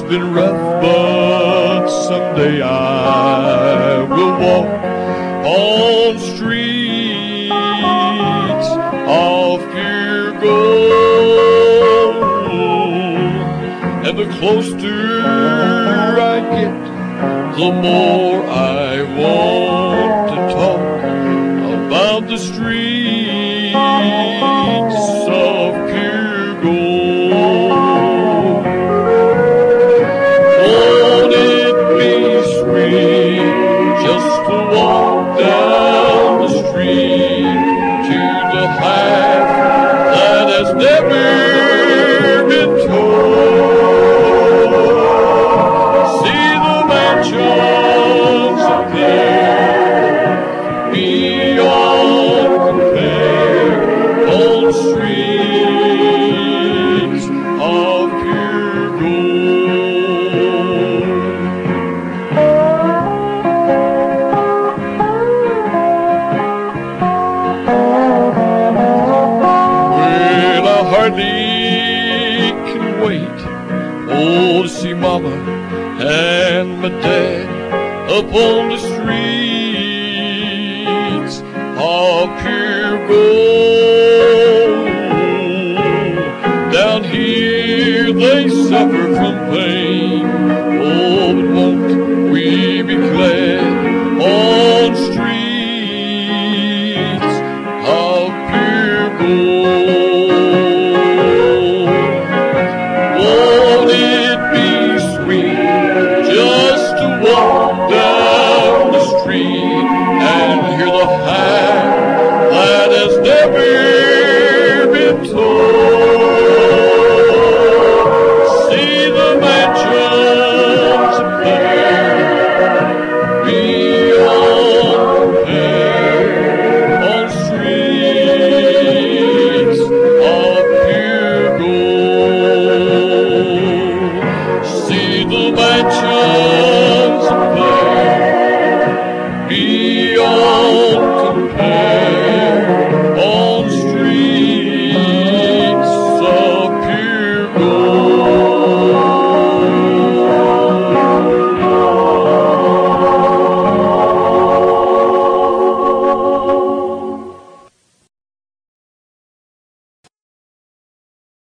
been rough, but someday I will walk on streets of pure gold. And the closer I get, the more I want to talk about the streets of pure gold. Won't it be sweet just to walk down the street to the path that has never been told? See the mansions up there beyond compare on streets of pure gold. Well, I hardly can wait, oh, to see Mama and my Dad up on the streets of pure gold. Down here they suffer from pain, oh, but won't we be glad on streets of pure gold? Won't it be sweet just to walk down the street and hear the hymn that has never been told? See the mansions up there beyond compare on streets of pure gold. See the mansions